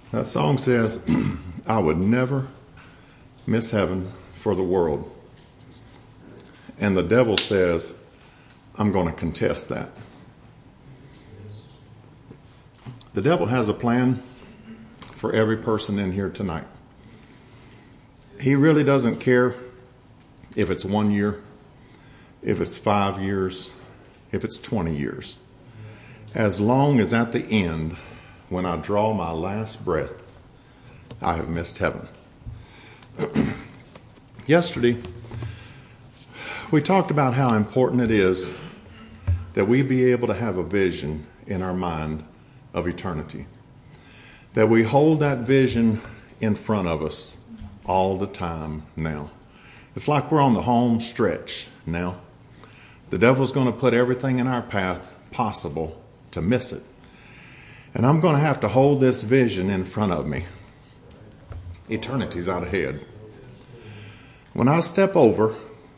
That song says, I would never miss heaven for the world. And the devil says, I'm going to contest that. The devil has a plan for every person in here tonight. He really doesn't care if it's 1 year, if it's 5 years, if it's 20 years. As long as at the end, when I draw my last breath, I have missed heaven. Yesterday, we talked about how important it is that we be able to have a vision in our mind of eternity. That we hold that vision in front of us all the time now. It's like we're on the home stretch now. The devil's going to put everything in our path possible to miss it. And I'm going to have to hold this vision in front of me. Eternity's out ahead. When I step over,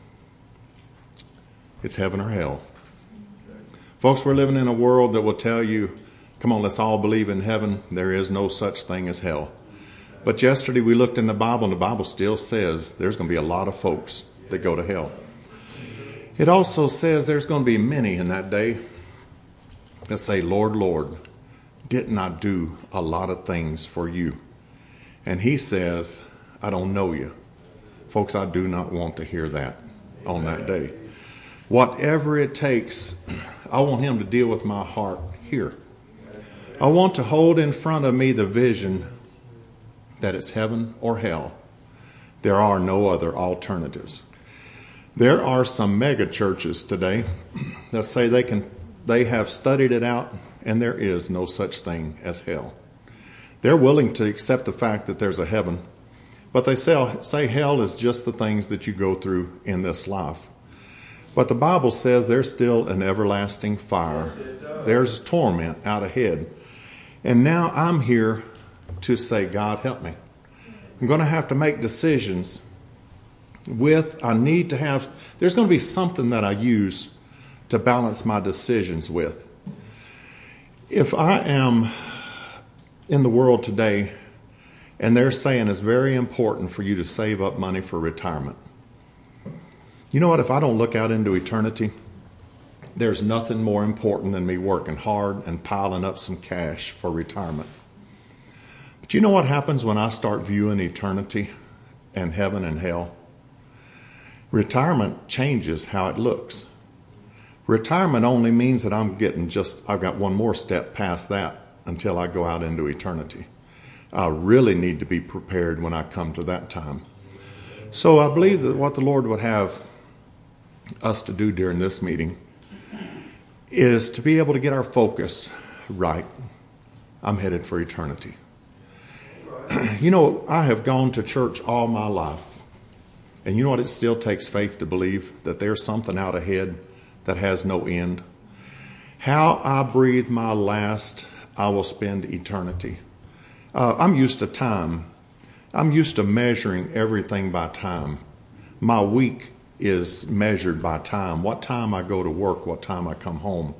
it's heaven or hell. Folks, we're living in a world that will tell you, come on, let's all believe in heaven. There is no such thing as hell. But yesterday we looked in the Bible, and the Bible still says there's going to be a lot of folks that go to hell. It also says there's going to be many in that day that say, Lord, Lord, didn't I do a lot of things for you? And he says, I don't know you. Folks, I do not want to hear that on that day. Whatever it takes, I want him to deal with my heart here. I want to hold in front of me the vision that it's heaven or hell. There are no other alternatives. There are some mega churches today that say they have studied it out, and there is no such thing as hell. They're willing to accept the fact that there's a heaven, but they say hell is just the things that you go through in this life. But the Bible says there's still an everlasting fire. There's torment out ahead. And now I'm here to say, God, help me. I'm going to have to make decisions there's going to be something that I use to balance my decisions with. If I am in the world today and they're saying it's very important for you to save up money for retirement, you know what? If I don't look out into eternity, there's nothing more important than me working hard and piling up some cash for retirement. But you know what happens when I start viewing eternity and heaven and hell? Retirement changes how it looks. Retirement only means that I've got one more step past that until I go out into eternity. I really need to be prepared when I come to that time. So I believe that what the Lord would have us to do during this meeting is to be able to get our focus right. I'm headed for eternity. You know, I have gone to church all my life. And you know what? It still takes faith to believe that there's something out ahead that has no end. How I breathe my last, I will spend eternity. I'm used to time. I'm used to measuring everything by time. My week is measured by time. What time I go to work, what time I come home.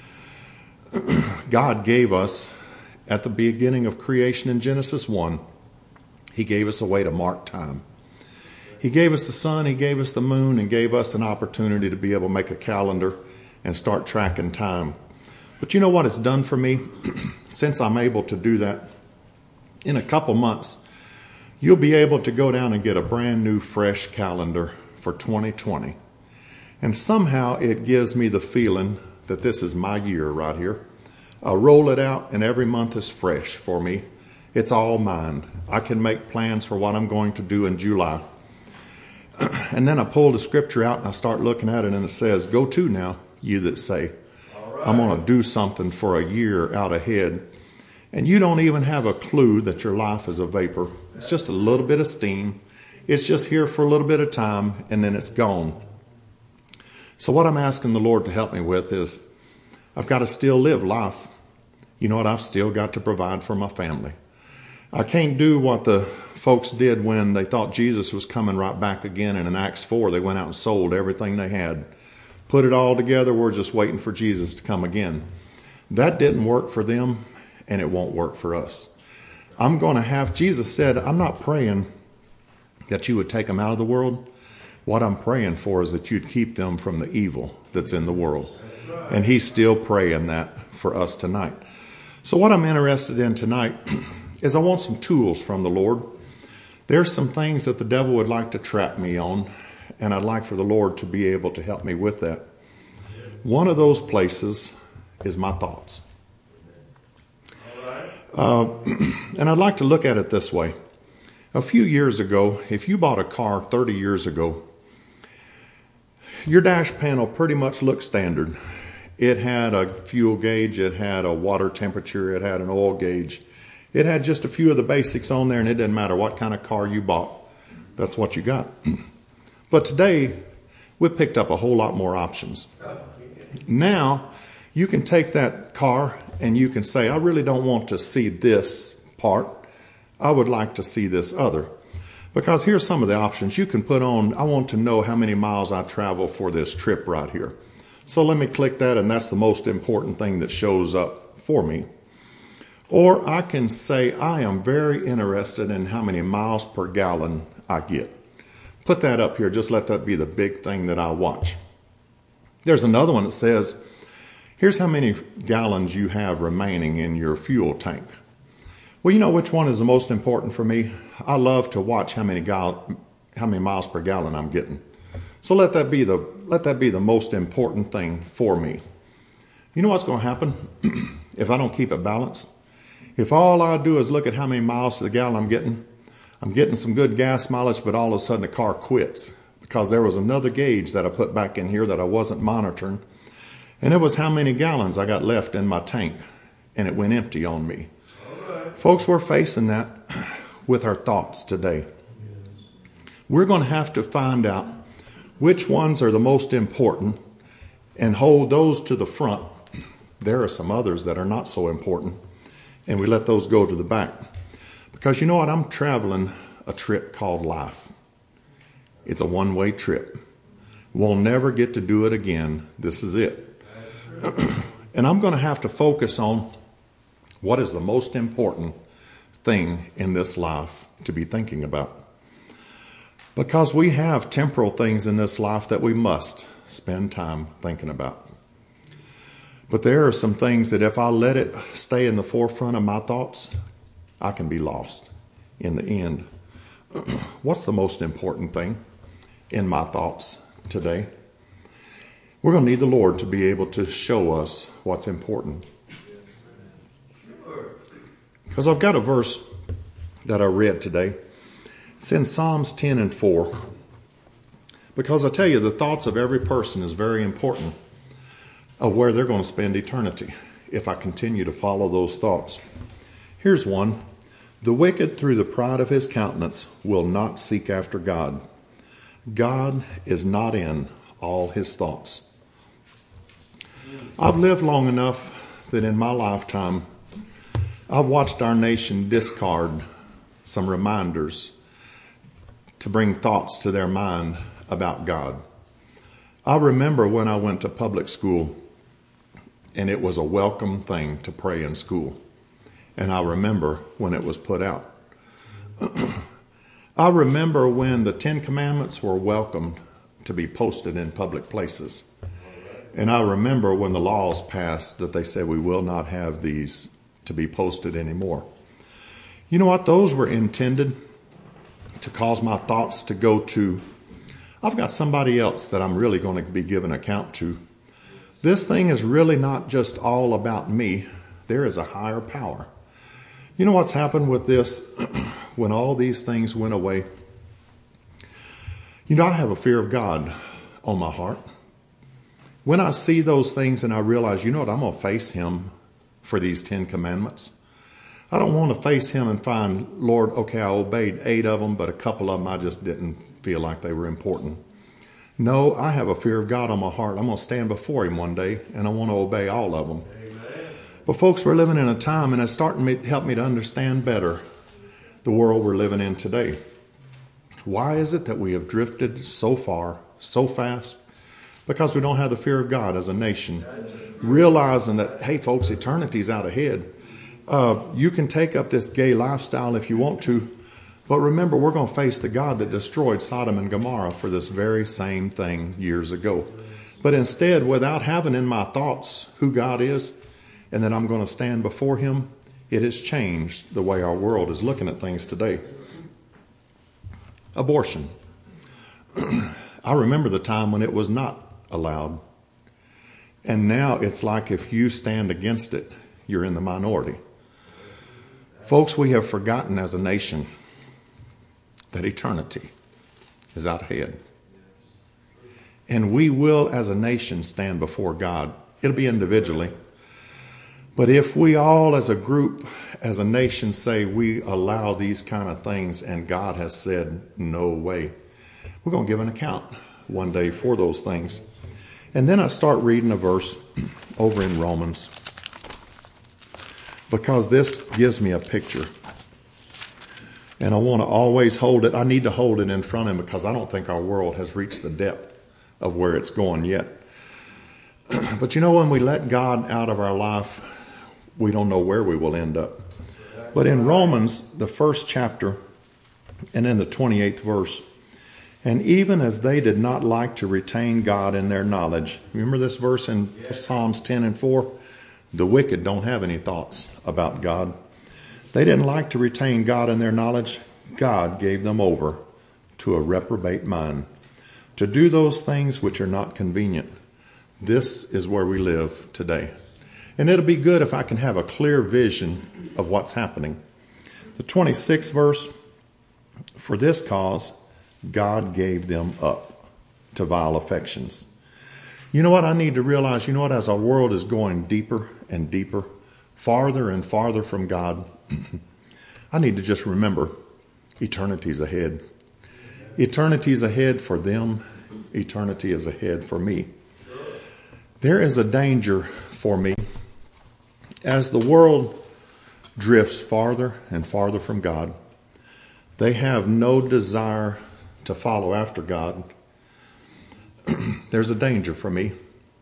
God gave us, at the beginning of creation in Genesis 1, He gave us a way to mark time. He gave us the sun, He gave us the moon, and gave us an opportunity to be able to make a calendar and start tracking time. But you know what it's done for me? Since I'm able to do that, in a couple months, you'll be able to go down and get a brand new, fresh calendar for 2020. And somehow it gives me the feeling that this is my year right here. I roll it out, and every month is fresh for me. It's all mine. I can make plans for what I'm going to do in July. And then I pull the scripture out and I start looking at it, and it says, go to now, you that say, I'm going to do something for a year out ahead. And you don't even have a clue that your life is a vapor. It's just a little bit of steam. It's just here for a little bit of time, and then it's gone. So what I'm asking the Lord to help me with is I've got to still live life. You know what? I've still got to provide for my family. I can't do what the folks did when they thought Jesus was coming right back again. And in Acts 4, they went out and sold everything they had. Put it all together. We're just waiting for Jesus to come again. That didn't work for them, and it won't work for us. I'm going to have, Jesus said, I'm not praying that you would take them out of the world. What I'm praying for is that you'd keep them from the evil that's in the world. And he's still praying that for us tonight. So what I'm interested in tonight is I want some tools from the Lord. There's some things that the devil would like to trap me on, and I'd like for the Lord to be able to help me with that. One of those places is my thoughts. And I'd like to look at it this way. A few years ago, if you bought a car 30 years ago, your dash panel pretty much looked standard. It had a fuel gauge, it had a water temperature, it had an oil gauge. It had just a few of the basics on there, and it didn't matter what kind of car you bought. That's what you got. But today, we've picked up a whole lot more options. Now, you can take that car and you can say, I really don't want to see this part. I would like to see this other. Because here's some of the options. You can put on, I want to know how many miles I travel for this trip right here. So let me click that, and that's the most important thing that shows up for me. Or I can say, I am very interested in how many miles per gallon I get. Put that up here. Just let that be the big thing that I watch. There's another one that says, here's how many gallons you have remaining in your fuel tank. Well, you know which one is the most important for me? I love to watch how many miles per gallon I'm getting. So let that be the most important thing for me. You know what's going to happen if I don't keep it balanced? If all I do is look at how many miles to the gallon I'm getting some good gas mileage, but all of a sudden the car quits because there was another gauge that I put back in here that I wasn't monitoring. And it was how many gallons I got left in my tank, and it went empty on me. Folks, we're facing that with our thoughts today. We're going to have to find out which ones are the most important and hold those to the front. There are some others that are not so important, and we let those go to the back. Because you know what? I'm traveling a trip called life. It's a one-way trip. We'll never get to do it again. This is it. And I'm going to have to focus on what is the most important thing in this life to be thinking about. Because we have temporal things in this life that we must spend time thinking about. But there are some things that if I let it stay in the forefront of my thoughts, I can be lost in the end. What's the most important thing in my thoughts today? We're going to need the Lord to be able to show us what's important. Because I've got a verse that I read today. It's in Psalms 10 and 4. Because I tell you, the thoughts of every person is very important of where they're going to spend eternity if I continue to follow those thoughts. Here's one. The wicked through the pride of his countenance will not seek after God. God is not in all his thoughts. I've lived long enough that in my lifetime, I've watched our nation discard some reminders to bring thoughts to their mind about God. I remember when I went to public school, and it was a welcome thing to pray in school. And I remember when it was put out. I remember when the Ten Commandments were welcomed to be posted in public places. And I remember when the laws passed that they said we will not have these to be posted anymore. You know what? Those were intended to cause my thoughts to go to, I've got somebody else that I'm really going to be giving account to. This thing is really not just all about me. There is a higher power. You know what's happened with this when all these things went away? You know, I have a fear of God on my heart. When I see those things and I realize, you know what, I'm going to face him for these 10 commandments. I don't want to face him and find, Lord, okay, I obeyed 8 of them, but a couple of them I just didn't feel like they were important. No, I have a fear of God on my heart. I'm going to stand before him one day, and I want to obey all of them. Amen. But folks, we're living in a time, and it's starting to help me to understand better the world we're living in today. Why is it that we have drifted so far, so fast? Because we don't have the fear of God as a nation. Realizing that, hey folks, eternity's out ahead. You can take up this gay lifestyle if you want to, but remember, we're going to face the God that destroyed Sodom and Gomorrah for this very same thing years ago. But instead, without having in my thoughts who God is and that I'm going to stand before him, it has changed the way our world is looking at things today. Abortion. I remember the time when it was not allowed. And now it's like if you stand against it, you're in the minority. Folks, we have forgotten as a nation that eternity is out ahead. And we will, as a nation, stand before God. It'll be individually. But if we all, as a group, as a nation, say we allow these kind of things and God has said, no way, we're going to give an account one day for those things. And then I start reading a verse over in Romans, because this gives me a picture. And I want to always hold it. I need to hold it in front of him because I don't think our world has reached the depth of where it's going yet. But you know, when we let God out of our life, we don't know where we will end up. But in Romans, the first chapter, and in the 28th verse, and even as they did not like to retain God in their knowledge. Remember this verse in Psalms 10 and 4? The wicked don't have any thoughts about God. They didn't like to retain God in their knowledge. God gave them over to a reprobate mind, to do those things which are not convenient. This is where we live today. And it'll be good if I can have a clear vision of what's happening. The 26th verse, for this cause, God gave them up to vile affections. You know what I need to realize? You know what? As our world is going deeper and deeper, farther and farther from God, I need to just remember eternity's ahead. Eternity's ahead for them. Eternity is ahead for me. There is a danger for me as the world drifts farther and farther from God. They have no desire to follow after God. There's a danger for me.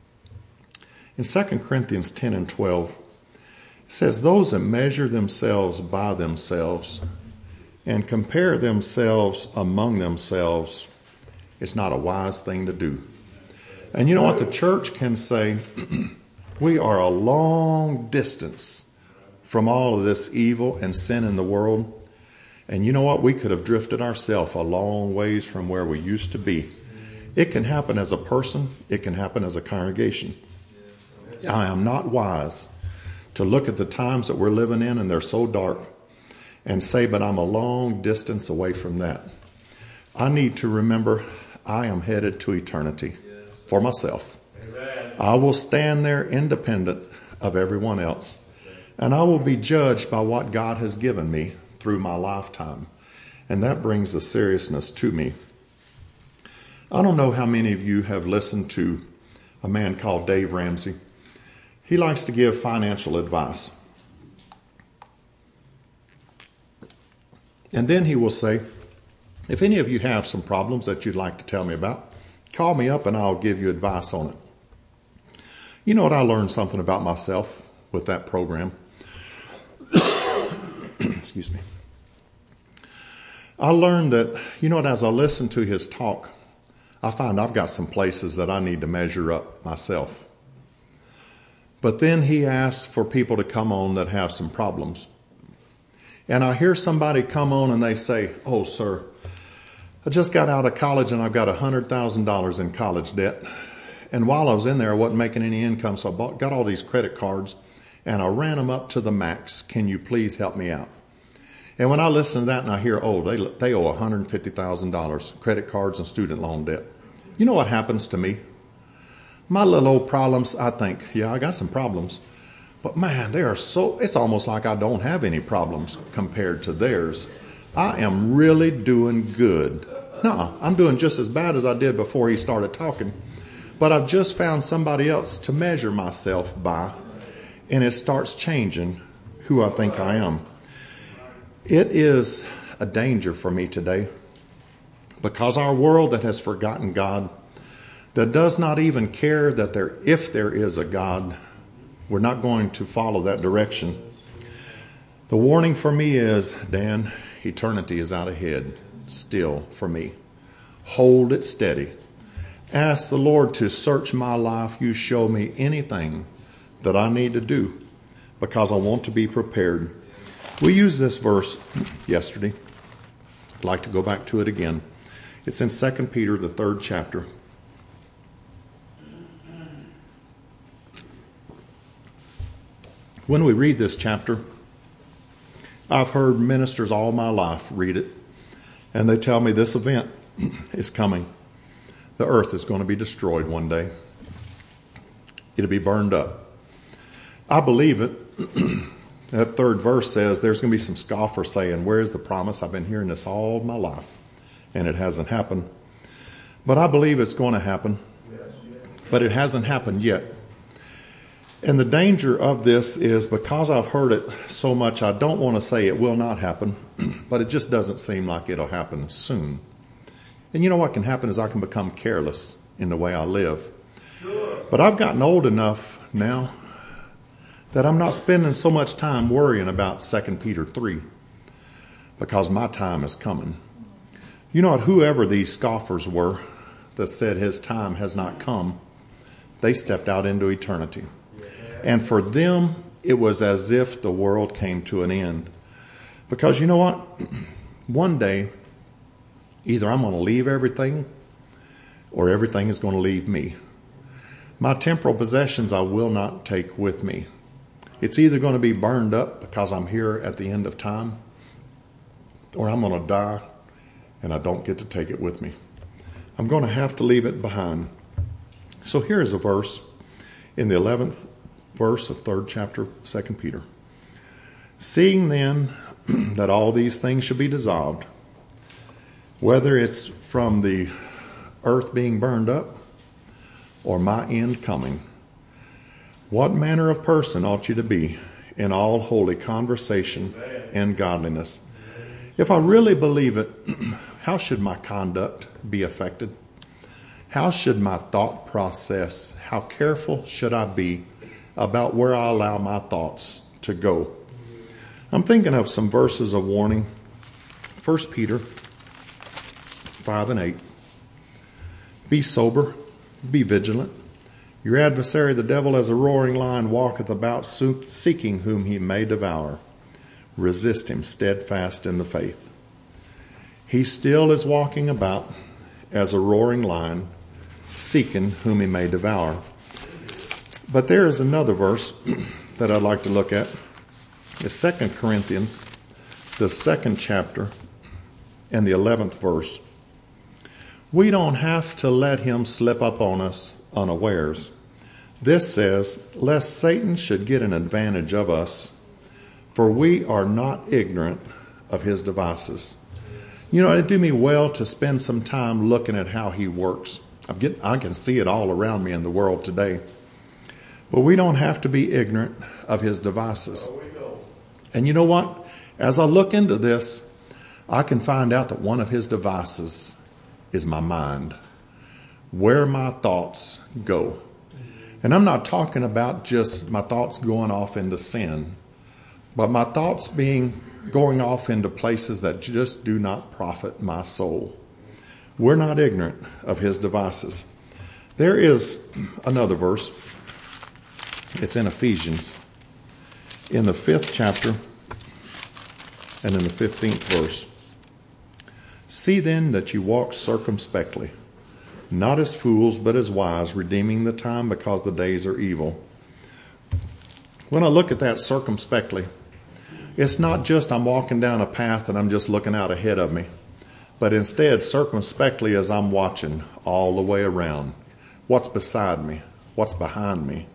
In 2 Corinthians 10 and 12, it says, those that measure themselves by themselves and compare themselves among themselves, it's not a wise thing to do. And you know what? The church can say, we are a long distance from all of this evil and sin in the world. And you know what? We could have drifted ourselves a long ways from where we used to be. It can happen as a person. It can happen as a congregation. I am not wise to look at the times that we're living in, and they're so dark, and say, but I'm a long distance away from that. I need to remember I am headed to eternity for myself. I will stand there independent of everyone else, and I will be judged by what God has given me through my lifetime. And that brings a seriousness to me. I don't know how many of you have listened to a man called Dave Ramsey. He likes to give financial advice. And then he will say, if any of you have some problems that you'd like to tell me about, call me up and I'll give you advice on it. You know what? I learned something about myself with that program. Excuse me. I learned that, you know what, as I listen to his talk, I find I've got some places that I need to measure up myself. But then he asks for people to come on that have some problems. And I hear somebody come on and they say, oh, sir, I just got out of college and I've got $100,000 in college debt. And while I was in there, I wasn't making any income, so I got all these credit cards and I ran them up to the max. Can you please help me out? And when I listen to that and I hear, oh, they owe $150,000, credit cards and student loan debt. You know what happens to me? My little old problems, I think, yeah, I got some problems. But man, they are so, it's almost like I don't have any problems compared to theirs. I am really doing good. No, I'm doing just as bad as I did before he started talking. But I've just found somebody else to measure myself by, and it starts changing who I think I am. It is a danger for me today because our world that has forgotten God, that does not even care that if there is a God, we're not going to follow that direction. The warning for me is, Dan, eternity is out ahead still for me. Hold it steady. Ask the Lord to search my life. You show me anything that I need to do because I want to be prepared. We used this verse yesterday. I'd like to go back to it again. It's in 2 Peter, the 3rd chapter. When we read this chapter, I've heard ministers all my life read it, and they tell me this event is coming. The earth is going to be destroyed one day. It'll be burned up. I believe it. That 3rd verse says there's going to be some scoffers saying, where's the promise? I've been hearing this all my life, and it hasn't happened. But I believe it's going to happen. But it hasn't happened yet. And the danger of this is because I've heard it so much, I don't want to say it will not happen, but it just doesn't seem like it'll happen soon. And you know what can happen is I can become careless in the way I live. But I've gotten old enough now that I'm not spending so much time worrying about 2 Peter 3 because my time is coming. You know what? Whoever these scoffers were that said his time has not come, they stepped out into eternity. And for them, it was as if the world came to an end. Because you know what? One day, either I'm going to leave everything or everything is going to leave me. My temporal possessions I will not take with me. It's either going to be burned up because I'm here at the end of time, or I'm going to die and I don't get to take it with me. I'm going to have to leave it behind. So here's a verse in the 11th verse of 3rd chapter, 2 Peter. Seeing then that all these things should be dissolved, whether it's from the earth being burned up or my end coming, what manner of person ought you to be in all holy conversation and godliness? If I really believe it, how should my conduct be affected? How should my thought process, how careful should I be about where I allow my thoughts to go? I'm thinking of some verses of warning. 1 Peter 5 and 8. Be sober, be vigilant. Your adversary, the devil, as a roaring lion, walketh about, seeking whom he may devour. Resist him, steadfast in the faith. He still is walking about as a roaring lion, seeking whom he may devour. But there is another verse that I'd like to look at. It's 2 Corinthians, the 2nd chapter, and the 11th verse. We don't have to let him slip up on us unawares. This says, lest Satan should get an advantage of us, for we are not ignorant of his devices. You know, it'd do me well to spend some time looking at how he works. I can see it all around me in the world today. But we don't have to be ignorant of his devices. And you know what? As I look into this, I can find out that one of his devices is my mind, where my thoughts go. And I'm not talking about just my thoughts going off into sin, but my thoughts going off into places that just do not profit my soul. We're not ignorant of his devices. There is another verse. It's in Ephesians, in the 5th chapter and in the 15th verse. See then that you walk circumspectly, not as fools, but as wise, redeeming the time because the days are evil. When I look at that circumspectly, it's not just I'm walking down a path and I'm just looking out ahead of me, but instead circumspectly as I'm watching all the way around. What's beside me? What's behind me?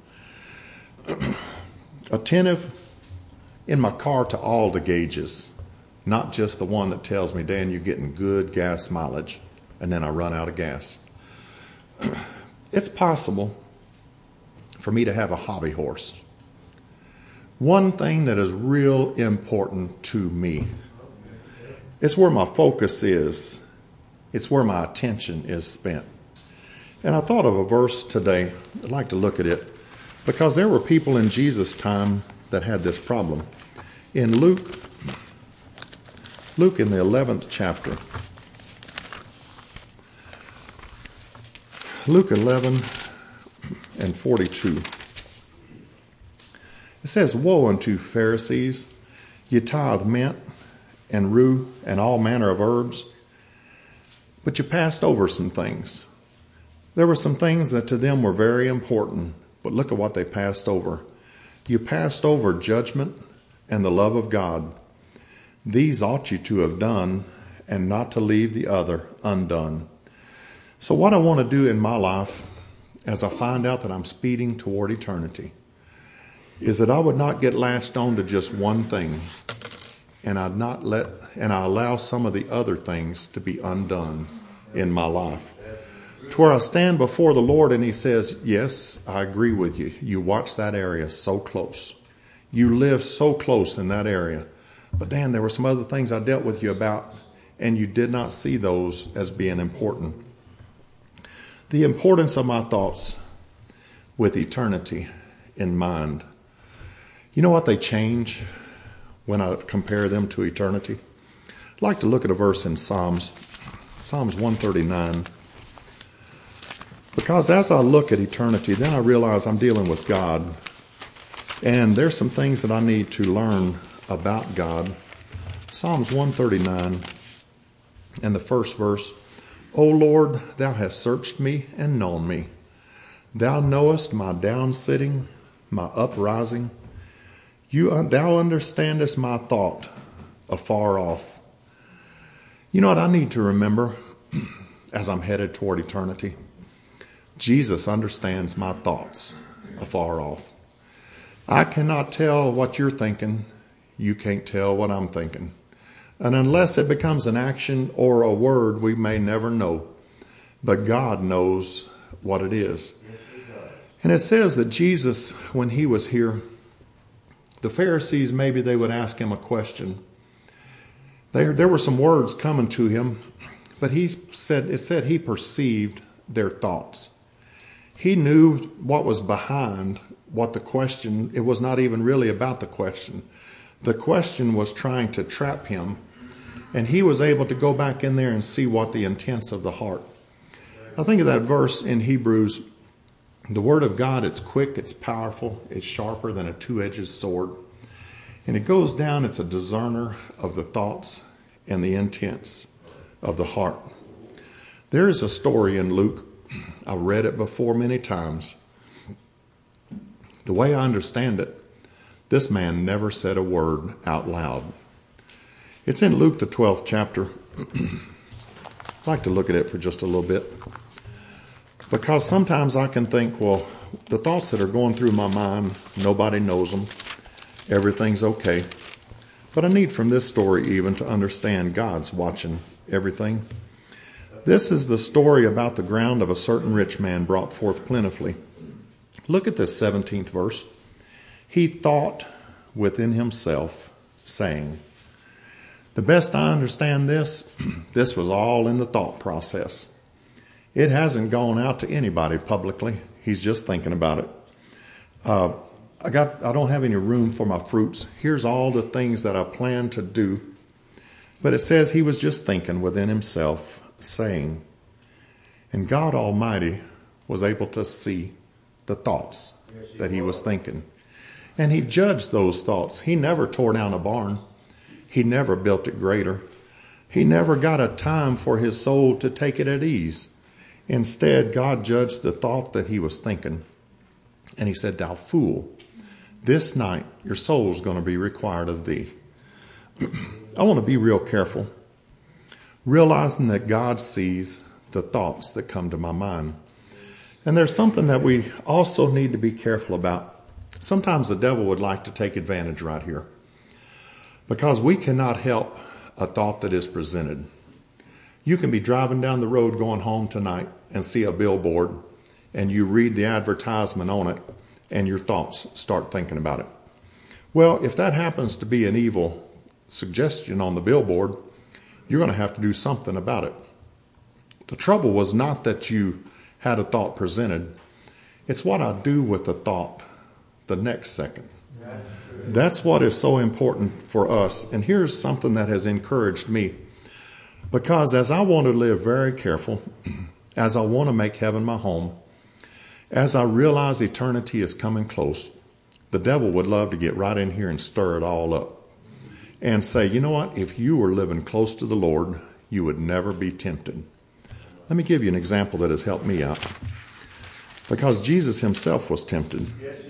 Attentive in my car to all the gauges, not just the one that tells me, Dan, you're getting good gas mileage, and then I run out of gas. It's possible for me to have a hobby horse. One thing that is real important to me, it's where my focus is. It's where my attention is spent. And I thought of a verse today. I'd like to look at it because there were people in Jesus' time that had this problem. In Luke in the 11th chapter, Luke 11 and 42. It says, "Woe unto Pharisees, ye tithe mint and rue and all manner of herbs, but you passed over some things." There were some things that to them were very important, but look at what they passed over. You passed over judgment and the love of God. These ought you to have done, and not to leave the other undone. So what I want to do in my life, as I find out that I'm speeding toward eternity, is that I would not get latched on to just one thing, and I allow some of the other things to be undone in my life. To where I stand before the Lord and He says, yes, I agree with you. You watch that area so close. You live so close in that area. But Dan, there were some other things I dealt with you about, and you did not see those as being important. The importance of my thoughts with eternity in mind. You know what they change when I compare them to eternity? I'd like to look at a verse in Psalms 139. Because as I look at eternity, then I realize I'm dealing with God. And there's some things that I need to learn about God. Psalms 139 and the first verse. "O Lord, thou hast searched me and known me. Thou knowest my downsitting, my uprising. Thou understandest my thought afar off." You know what I need to remember as I'm headed toward eternity? Jesus understands my thoughts afar off. I cannot tell what you're thinking. You can't tell what I'm thinking. And unless it becomes an action or a word, we may never know. But God knows what it is. And it says that Jesus, when He was here, the Pharisees, maybe they would ask Him a question. There were some words coming to Him, but it said He perceived their thoughts. He knew what was behind what the question. It was not even really about the question. The question was trying to trap Him, and He was able to go back in there and see what the intents of the heart. I think of that verse in Hebrews. The Word of God, it's quick, it's powerful, it's sharper than a two-edged sword. And it goes down, it's a discerner of the thoughts and the intents of the heart. There is a story in Luke. I've read it before many times. The way I understand it, this man never said a word out loud. It's in Luke, the 12th chapter. I'd like to look at it for just a little bit. Because sometimes I can think, well, the thoughts that are going through my mind, nobody knows them. Everything's okay. But I need from this story even to understand God's watching everything. This is the story about the ground of a certain rich man brought forth plentifully. Look at this 17th verse. "He thought within himself, saying." The best I understand this was all in the thought process. It hasn't gone out to anybody publicly. He's just thinking about it. I don't have any room for my fruits. Here's all the things that I plan to do. But it says he was just thinking within himself, saying. And God Almighty was able to see the thoughts that he was thinking. And He judged those thoughts. He never tore down a barn. He never built it greater. He never got a time for his soul to take it at ease. Instead, God judged the thought that he was thinking. And He said, "Thou fool, this night your soul is going to be required of thee." I want to be real careful, realizing that God sees the thoughts that come to my mind. And there's something that we also need to be careful about. Sometimes the devil would like to take advantage right here, because we cannot help a thought that is presented. You can be driving down the road going home tonight and see a billboard, and you read the advertisement on it, and your thoughts start thinking about it. Well, if that happens to be an evil suggestion on the billboard, you're going to have to do something about it. The trouble was not that you had a thought presented. It's what I do with the thought the next second. That's what is so important for us. And here's something that has encouraged me. Because as I want to live very careful, as I want to make heaven my home, as I realize eternity is coming close, the devil would love to get right in here and stir it all up and say, you know what, if you were living close to the Lord, you would never be tempted. Let me give you an example that has helped me out. Because Jesus himself was tempted.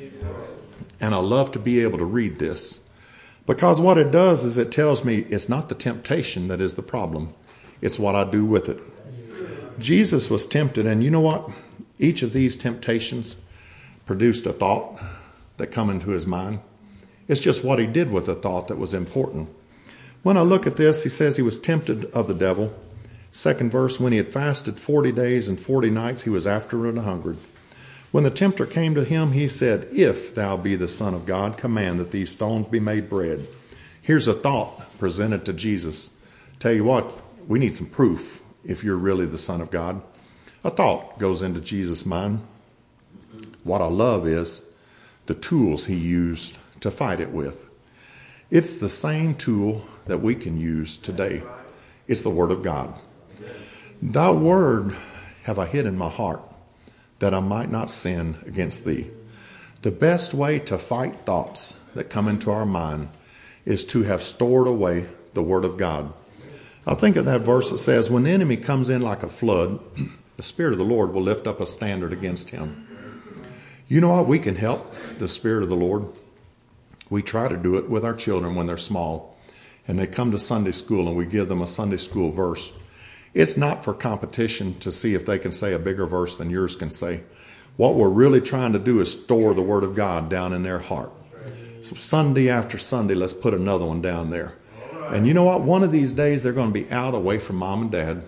And I love to be able to read this. Because what it does is it tells me it's not the temptation that is the problem. It's what I do with it. Jesus was tempted, and you know what? Each of these temptations produced a thought that come into his mind. It's just what he did with the thought that was important. When I look at this, he says he was tempted of the devil. Second verse, when he had fasted 40 days and 40 nights, he was after and hungered. When the tempter came to him, he said, if thou be the Son of God, command that these stones be made bread. Here's a thought presented to Jesus. Tell you what, we need some proof if you're really the Son of God. A thought goes into Jesus' mind. What I love is the tools he used to fight it with. It's the same tool that we can use today. It's the Word of God. Thy word have I hid in my heart, that I might not sin against thee. The best way to fight thoughts that come into our mind is to have stored away the Word of God. I think of that verse that says, when the enemy comes in like a flood, the Spirit of the Lord will lift up a standard against him. You know what? We can help the Spirit of the Lord. We try to do it with our children when they're small, and they come to Sunday school and we give them a Sunday school verse. It's not for competition to see if they can say a bigger verse than yours can say. What we're really trying to do is store the Word of God down in their heart. So Sunday after Sunday, let's put another one down there. And you know what? One of these days, they're going to be out away from mom and dad.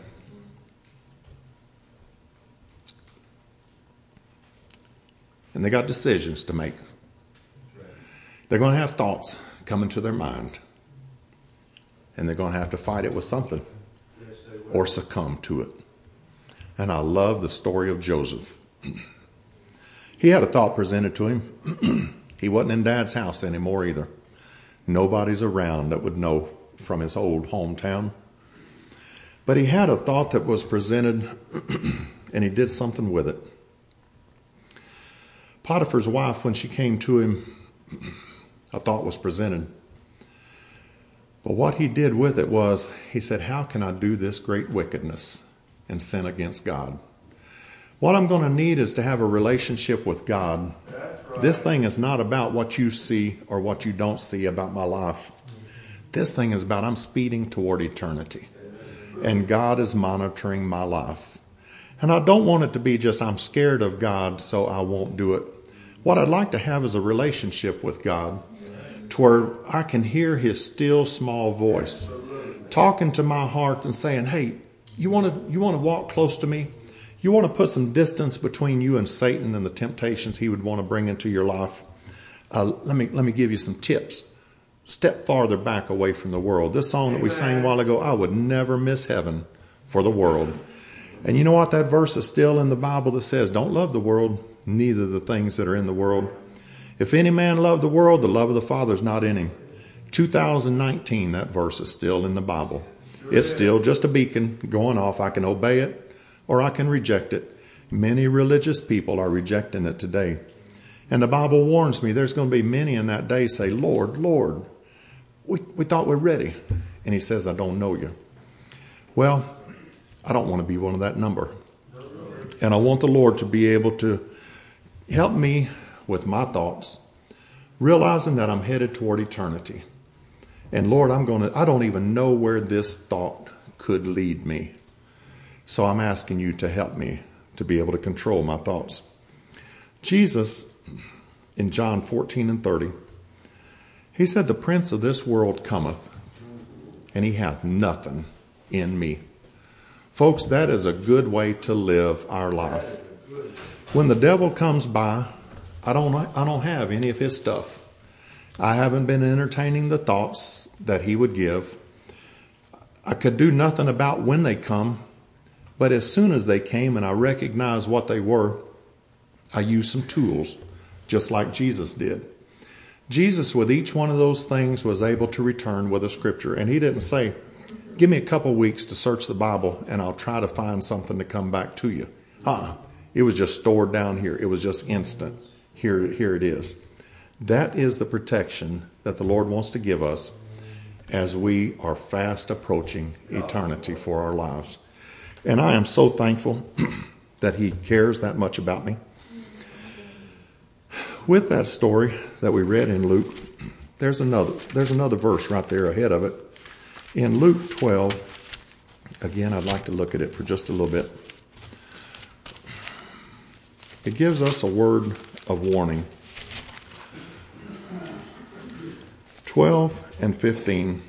And they got decisions to make. They're going to have thoughts come into their mind. And they're going to have to fight it with something or succumb to it. And I love the story of Joseph. He had a thought presented to him. He wasn't in Dad's house anymore either. Nobody's around that would know from his old hometown. But he had a thought that was presented, and he did something with it. Potiphar's wife, when she came to him, a thought was presented. But what he did with it was, he said, how can I do this great wickedness and sin against God? What I'm going to need is to have a relationship with God. Right. This thing is not about what you see or what you don't see about my life. This thing is about I'm speeding toward eternity. And God is monitoring my life. And I don't want it to be just I'm scared of God, so I won't do it. What I'd like to have is a relationship with God to where I can hear his still small voice talking to my heart and saying, hey, you want to walk close to me? You want to put some distance between you and Satan and the temptations he would want to bring into your life? Let me give you some tips. Step farther back away from the world. This song that we sang a while ago, I would never miss heaven for the world. And you know what? That verse is still in the Bible that says, don't love the world, neither the things that are in the world. If any man love the world, the love of the Father is not in him. 2019, that verse is still in the Bible. It's still just a beacon going off. I can obey it or I can reject it. Many religious people are rejecting it today. And the Bible warns me there's going to be many in that day say, Lord, Lord, we thought we're ready. And he says, I don't know you. Well, I don't want to be one of that number. And I want the Lord to be able to help me with my thoughts, realizing that I'm headed toward eternity. And Lord, I don't even know where this thought could lead me. So I'm asking you to help me to be able to control my thoughts. Jesus, in John 14:30, he said, the prince of this world cometh, and he hath nothing in me. Folks, that is a good way to live our life. When the devil comes by, I don't have any of his stuff. I haven't been entertaining the thoughts that he would give. I could do nothing about when they come, but as soon as they came and I recognized what they were, I used some tools, just like Jesus did. Jesus, with each one of those things, was able to return with a scripture. And he didn't say, give me a couple weeks to search the Bible and I'll try to find something to come back to you. It was just stored down here. It was just instant. Here it is. That is the protection that the Lord wants to give us as we are fast approaching eternity for our lives. And I am so thankful that he cares that much about me. With that story that we read in Luke, there's another verse right there ahead of it. In Luke 12, again, I'd like to look at it for just a little bit. It gives us a word of warning. 12 and 15.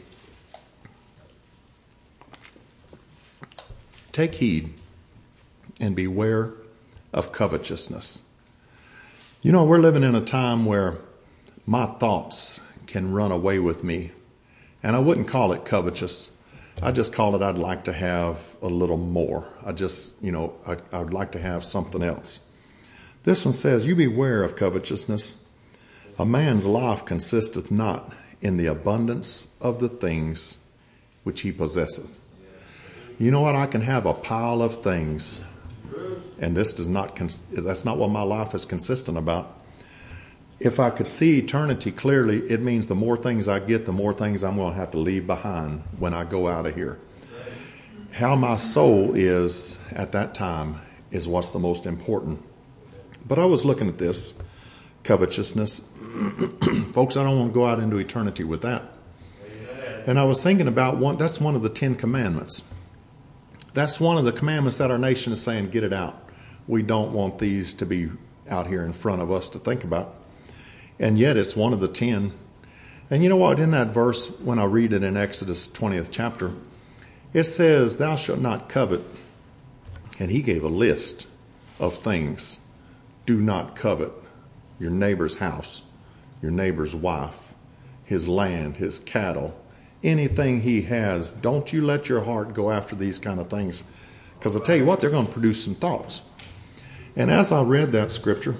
Take heed and beware of covetousness. You know, we're living in a time where my thoughts can run away with me. And I wouldn't call it covetous. I just call it I'd like to have a little more. I'd like to have something else. This one says, you beware of covetousness. A man's life consisteth not in the abundance of the things which he possesseth. You know what? I can have a pile of things, and that's not what my life is consistent about. If I could see eternity clearly, it means the more things I get, the more things I'm going to have to leave behind when I go out of here. How my soul is at that time is what's the most important. But I was looking at this, covetousness. Folks, I don't want to go out into eternity with that. And I was thinking about that's one of the 10 commandments. That's one of the commandments that our nation is saying, get it out. We don't want these to be out here in front of us to think about. And yet it's one of the 10. And you know what? In that verse, when I read it in Exodus 20th chapter, it says, thou shalt not covet. And he gave a list of things. Do not covet your neighbor's house, your neighbor's wife, his land, his cattle, anything he has. Don't you let your heart go after these kind of things. Because I tell you what, they're going to produce some thoughts. And as I read that scripture,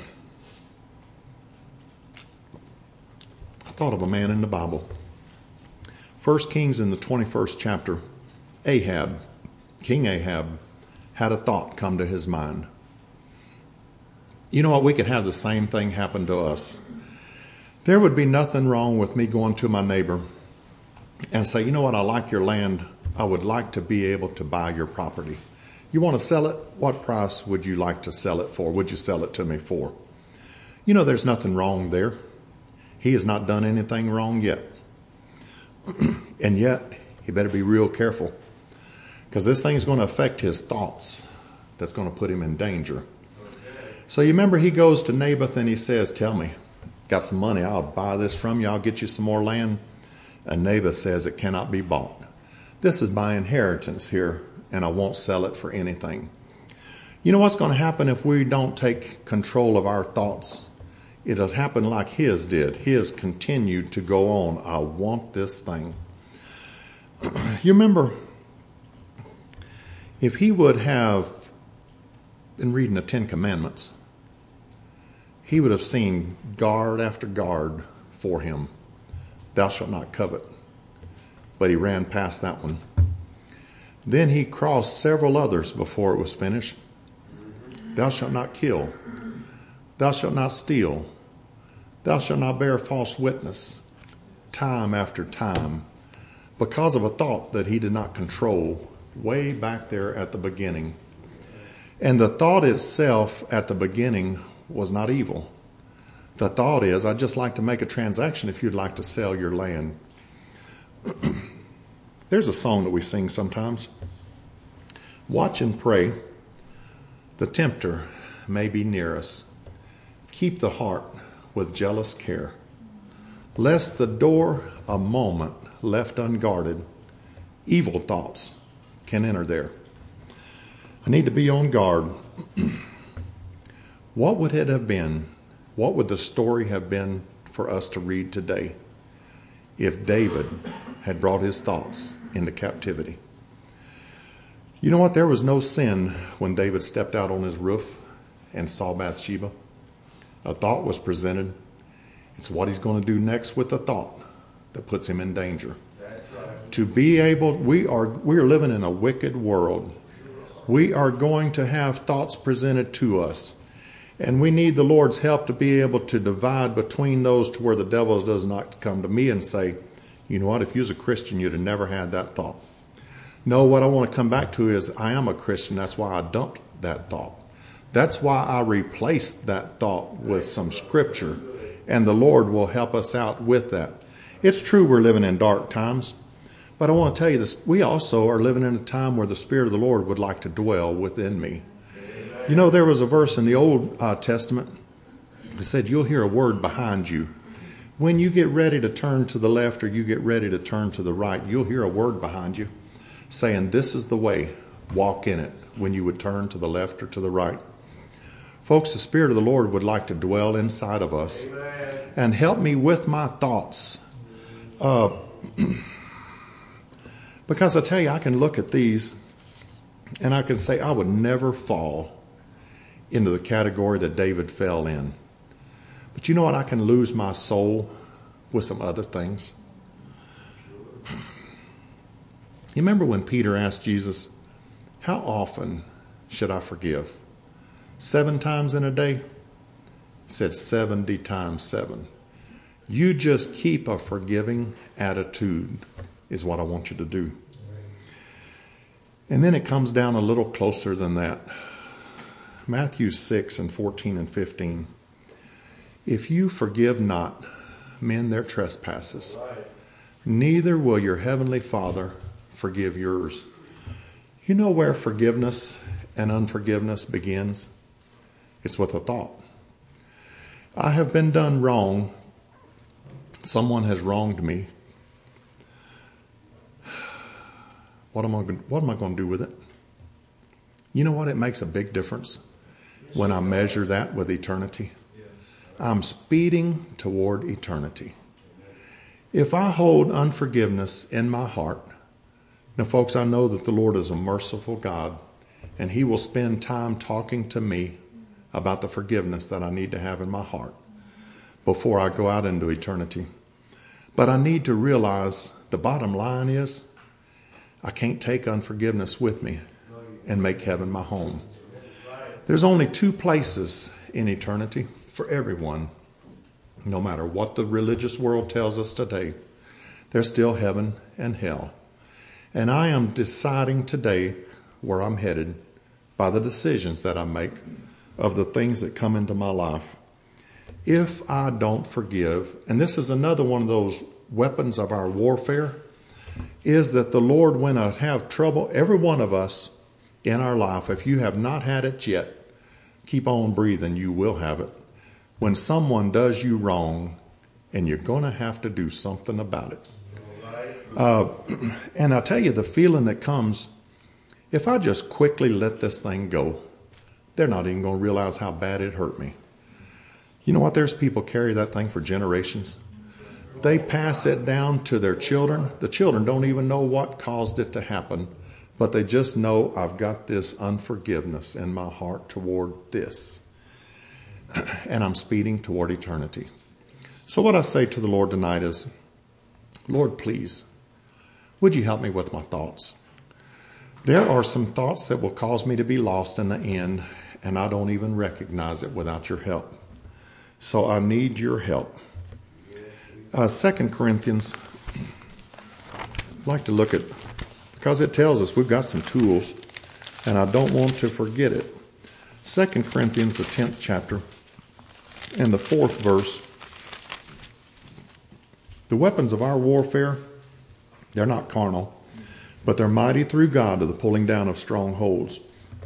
I thought of a man in the Bible. 1 Kings in the 21st chapter, King Ahab, had a thought come to his mind. You know what? We could have the same thing happen to us. There would be nothing wrong with me going to my neighbor and say, you know what? I like your land. I would like to be able to buy your property. You want to sell it? What price would you like to sell it for? Would you sell it to me for? You know, there's nothing wrong there. He has not done anything wrong yet. And yet, he better be real careful. Because this thing is going to affect his thoughts. That's going to put him in danger. So you remember he goes to Naboth and he says, tell me, got some money, I'll buy this from you, I'll get you some more land. And Naboth says it cannot be bought. This is my inheritance here, and I won't sell it for anything. You know what's going to happen if we don't take control of our thoughts? It'll happen like his did. His continued to go on. I want this thing. You remember, if he would have been reading the 10 Commandments, he would have seen guard after guard for him. Thou shalt not covet. But he ran past that one. Then he crossed several others before it was finished. Thou shalt not kill. Thou shalt not steal. Thou shalt not bear false witness. Time after time. Because of a thought that he did not control way back there at the beginning. And the thought itself at the beginning was not evil. The thought is, I'd just like to make a transaction if you'd like to sell your land. There's a song that we sing sometimes. Watch and pray. The tempter may be near us. Keep the heart with jealous care, lest the door a moment left unguarded, evil thoughts can enter there. I need to be on guard. What would it have been? What would the story have been for us to read today if David had brought his thoughts into captivity? You know what? There was no sin when David stepped out on his roof and saw Bathsheba. A thought was presented, It's what he's going to do next with the thought that puts him in danger. To be able, we are living in a wicked world. We are going to have thoughts presented to us. And we need the Lord's help to be able to divide between those to where the devil does not come to me and say, you know what, if you was a Christian, you'd have never had that thought. No, what I want to come back to is I am a Christian. That's why I dumped that thought. That's why I replaced that thought with some scripture. And the Lord will help us out with that. It's true we're living in dark times. But I want to tell you this. We also are living in a time where the Spirit of the Lord would like to dwell within me. You know, there was a verse in the Old Testament that said, you'll hear a word behind you. When you get ready to turn to the left or you get ready to turn to the right, you'll hear a word behind you saying, this is the way, walk in it, when you would turn to the left or to the right. Folks, the Spirit of the Lord would like to dwell inside of us. Amen. And help me with my thoughts. Because I tell you, I can look at these and I can say I would never fall into the category that David fell in. But you know what? I can lose my soul with some other things. You remember when Peter asked Jesus, how often should I forgive? 7 times in a day? He said 70 times 7. You just keep a forgiving attitude is what I want you to do. And then it comes down a little closer than that. Matthew 6 and 14 and 15. If you forgive not men their trespasses, neither will your heavenly Father forgive yours. You know where forgiveness and unforgiveness begins? It's with a thought. I have been done wrong. Someone has wronged me. What am I going to do with it? You know what? It makes a big difference when I measure that with eternity. I'm speeding toward eternity. If I hold unforgiveness in my heart, now folks, I know that the Lord is a merciful God, and He will spend time talking to me about the forgiveness that I need to have in my heart before I go out into eternity. But I need to realize the bottom line is I can't take unforgiveness with me and make heaven my home. There's only 2 places in eternity for everyone. No matter what the religious world tells us today, there's still heaven and hell. And I am deciding today where I'm headed by the decisions that I make of the things that come into my life. If I don't forgive, and this is another one of those weapons of our warfare, is that the Lord, when I have trouble, every one of us in our life, if you have not had it yet, keep on breathing, you will have it. When someone does you wrong, and you're going to have to do something about it. And I'll tell you, the feeling that comes, if I just quickly let this thing go, they're not even going to realize how bad it hurt me. You know what? There's people carry that thing for generations. They pass it down to their children. The children don't even know what caused it to happen, but they just know I've got this unforgiveness in my heart toward this. And I'm speeding toward eternity. So what I say to the Lord tonight is, Lord, please, would you help me with my thoughts? There are some thoughts that will cause me to be lost in the end, and I don't even recognize it without your help. So I need your help. 2 Corinthians, I'd like to look at, because it tells us we've got some tools, and I don't want to forget it. 2 Corinthians, the 10th chapter, and the 4th verse. The weapons of our warfare, they're not carnal, but they're mighty through God to the pulling down of strongholds.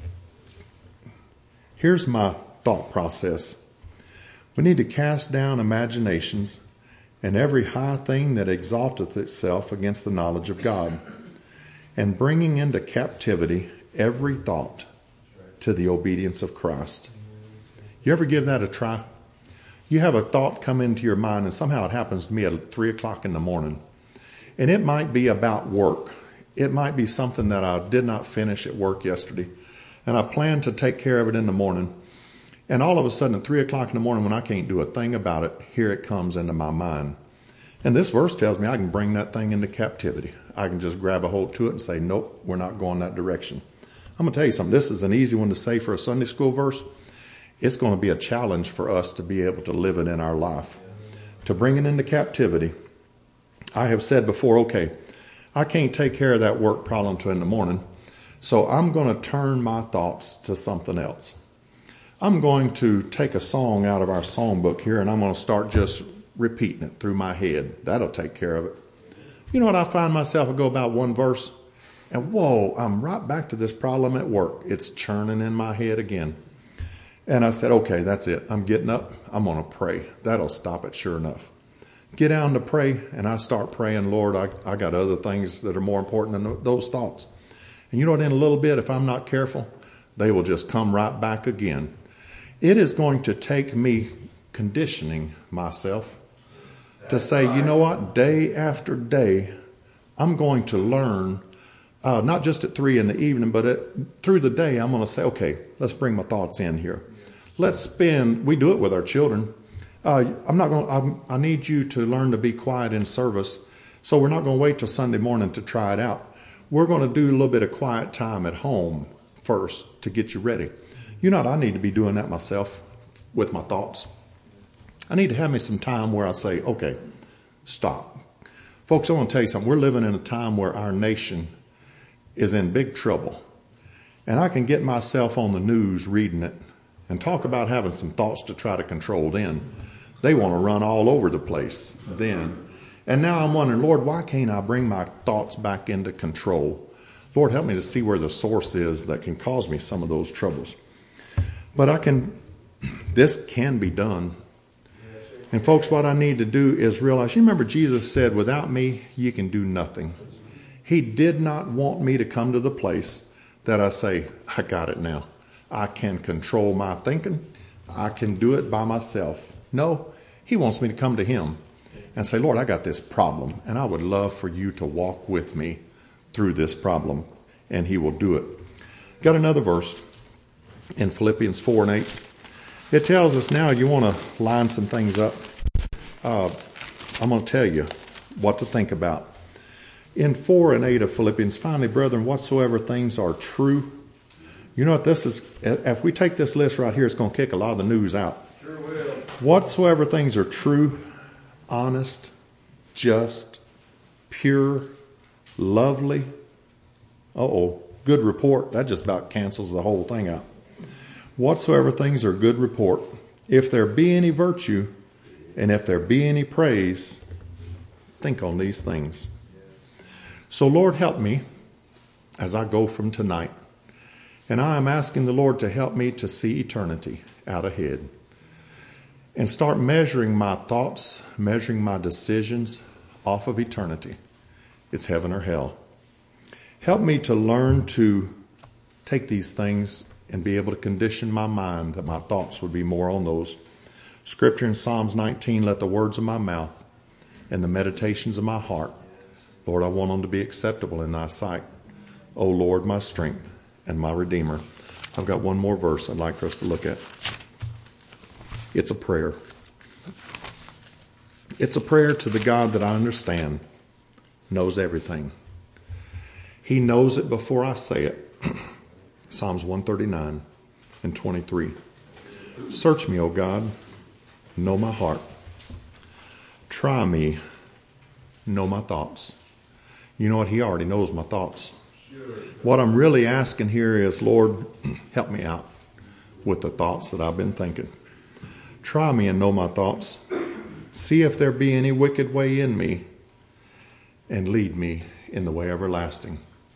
Here's my thought process. We need to cast down imaginations and every high thing that exalteth itself against the knowledge of God, and bringing into captivity every thought to the obedience of Christ. You ever give that a try? You have a thought come into your mind, and somehow it happens to me at 3 o'clock in the morning. And it might be about work. It might be something that I did not finish at work yesterday, and I plan to take care of it in the morning. And all of a sudden at 3 o'clock in the morning when I can't do a thing about it, here it comes into my mind. And this verse tells me I can bring that thing into captivity. I can just grab a hold to it and say, nope, we're not going that direction. I'm going to tell you something. This is an easy one to say for a Sunday school verse. It's going to be a challenge for us to be able to live it in our life. To bring it into captivity. I have said before, okay, I can't take care of that work problem till in the morning, so I'm going to turn my thoughts to something else. I'm going to take a song out of our songbook here, and I'm going to start just repeating it through my head. That'll take care of it. You know what? I find myself, I go about one verse, and whoa, I'm right back to this problem at work. It's churning in my head again. And I said, okay, that's it. I'm getting up. I'm going to pray. That'll stop it sure enough. Get down to pray, and I start praying, Lord, I got other things that are more important than those thoughts. And you know what, in a little bit, if I'm not careful, they will just come right back again. It is going to take me conditioning myself to say, you know what, day after day, I'm going to learn, not just at 3 in the evening, but through the day, I'm going to say, okay, let's bring my thoughts in here. We do it with our children. I need you to learn to be quiet in service. So we're not going to wait till Sunday morning to try it out. We're going to do a little bit of quiet time at home first to get you ready. You know what? I need to be doing that myself with my thoughts. I need to have me some time where I say, okay, stop. Folks, I want to tell you something. We're living in a time where our nation is in big trouble. And I can get myself on the news reading it and talk about having some thoughts to try to control then. They want to run all over the place then. And now I'm wondering, Lord, why can't I bring my thoughts back into control? Lord, help me to see where the source is that can cause me some of those troubles. But this can be done. And folks, what I need to do is realize, you remember Jesus said, without me, you can do nothing. He did not want me to come to the place that I say, I got it now. I can control my thinking. I can do it by myself. No, he wants me to come to him and say, Lord, I got this problem, and I would love for you to walk with me through this problem, and he will do it. Got another verse in Philippians 4 and 8. It tells us now, you want to line some things up. I'm going to tell you what to think about. In 4 and 8 of Philippians, finally, brethren, whatsoever things are true. You know what this is? If we take this list right here, it's going to kick a lot of the news out. Sure will. Whatsoever things are true, honest, just, pure, lovely. Good report. That just about cancels the whole thing out. Whatsoever things are good report, if there be any virtue, and if there be any praise, think on these things. So Lord, help me as I go from tonight. And I am asking the Lord to help me to see eternity out ahead and start measuring my thoughts, measuring my decisions off of eternity. It's heaven or hell. Help me to learn to take these things and be able to condition my mind that my thoughts would be more on those. Scripture in Psalms 19, let the words of my mouth and the meditations of my heart, Lord, I want them to be acceptable in thy sight. O Lord, my strength and my Redeemer. I've got one more verse I'd like for us to look at. It's a prayer. It's a prayer to the God that I understand knows everything. He knows it before I say it. Psalms 139 and 23. Search me, O God, know my heart. Try me, know my thoughts. You know what? He already knows my thoughts. What I'm really asking here is, Lord, help me out with the thoughts that I've been thinking. Try me and know my thoughts. See if there be any wicked way in me, and lead me in the way everlasting.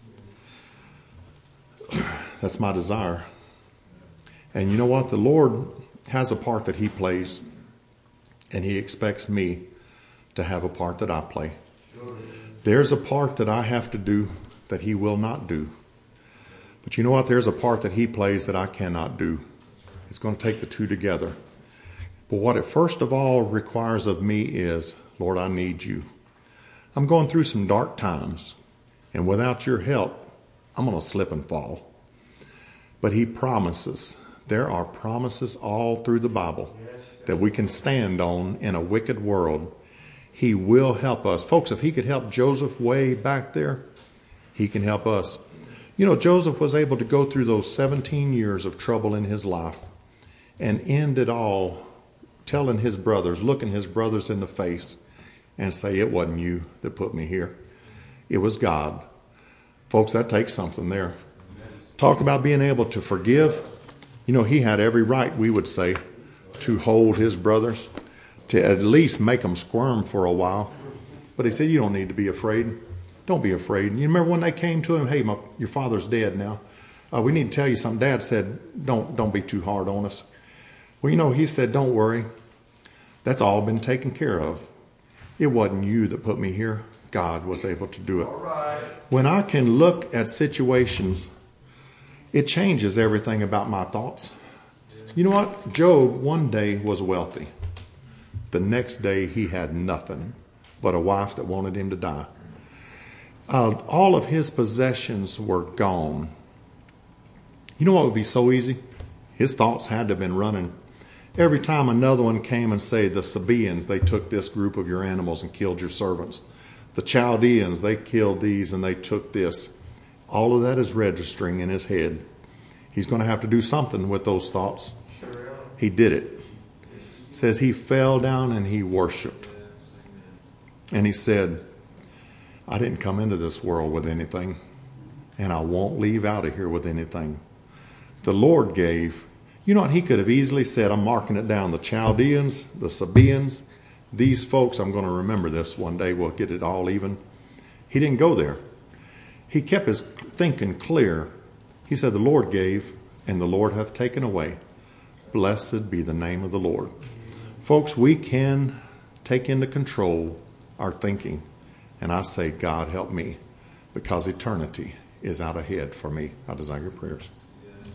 That's my desire. And you know what? The Lord has a part that he plays, and he expects me to have a part that I play. There's a part that I have to do that he will not do. But you know what? There's a part that he plays that I cannot do. It's going to take the two together. But what it first of all requires of me is, Lord, I need you. I'm going through some dark times, and without your help, I'm going to slip and fall. But he promises There are promises all through the Bible that we can stand on in a wicked world. He will help us. Folks, if he could help Joseph way back there, he can help us. You know, Joseph was able to go through those 17 years of trouble in his life and end it all telling his brothers, looking his brothers in the face and say, it wasn't you that put me here. It was God. Folks, that takes something there. Talk about being able to forgive. You know, he had every right, we would say, to hold his brothers, to at least make them squirm for a while. But he said, you don't need to be afraid. Don't be afraid. And you remember when they came to him, hey, your father's dead now. We need to tell you something. Dad said, don't be too hard on us. Well, you know, he said, don't worry. That's all been taken care of. It wasn't you that put me here. God was able to do it. When I can look at situations, it changes everything about my thoughts. You know what? Job one day was wealthy. The next day he had nothing but a wife that wanted him to die. All of his possessions were gone. You know what would be so easy? His thoughts had to have been running. Every time another one came and said, the Sabaeans, they took this group of your animals and killed your servants. The Chaldeans, they killed these and they took this. All of that is registering in his head. He's going to have to do something with those thoughts. He did it. It says he fell down and he worshiped. And he said, I didn't come into this world with anything, and I won't leave out of here with anything. The Lord gave. You know what? He could have easily said, I'm marking it down. The Chaldeans, the Sabaeans, these folks, I'm going to remember this one day. We'll get it all even. He didn't go there. He kept his thinking clear. He said, the Lord gave, and the Lord hath taken away. Blessed be the name of the Lord. Folks, we can take into control our thinking. And I say, God, help me, because eternity is out ahead for me. I desire your prayers.